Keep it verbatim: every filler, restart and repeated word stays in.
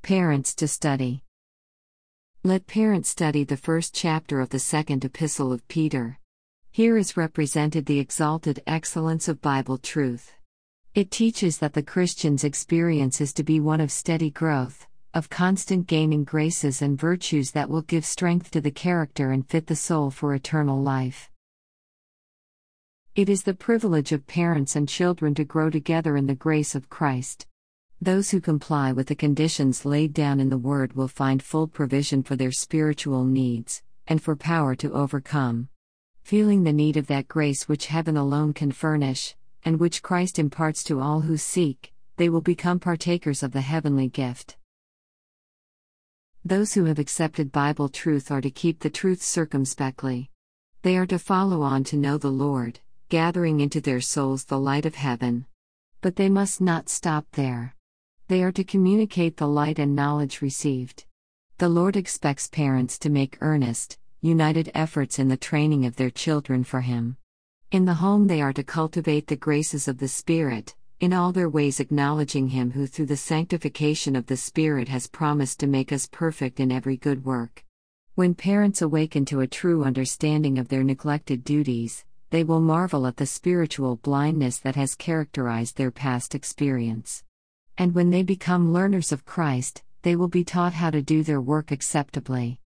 Parents to study. Let parents study the first chapter of the second epistle of Peter. Here is represented the exalted excellence of Bible truth. It teaches that the Christian's experience is to be one of steady growth, of constant gaining graces and virtues that will give strength to the character and fit the soul for eternal life. It is the privilege of parents and children to grow together in the grace of Christ. Those who comply with the conditions laid down in the Word will find full provision for their spiritual needs, and for power to overcome. Feeling the need of that grace which heaven alone can furnish, and which Christ imparts to all who seek, they will become partakers of the heavenly gift. Those who have accepted Bible truth are to keep the truth circumspectly. They are to follow on to know the Lord, gathering into their souls the light of heaven. But they must not stop there. They are to communicate the light and knowledge received. The Lord expects parents to make earnest, united efforts in the training of their children for Him. In the home they are to cultivate the graces of the Spirit, in all their ways acknowledging Him who through the sanctification of the Spirit has promised to make us perfect in every good work. When parents awaken to a true understanding of their neglected duties, they will marvel at the spiritual blindness that has characterized their past experience. And when they become learners of Christ, they will be taught how to do their work acceptably.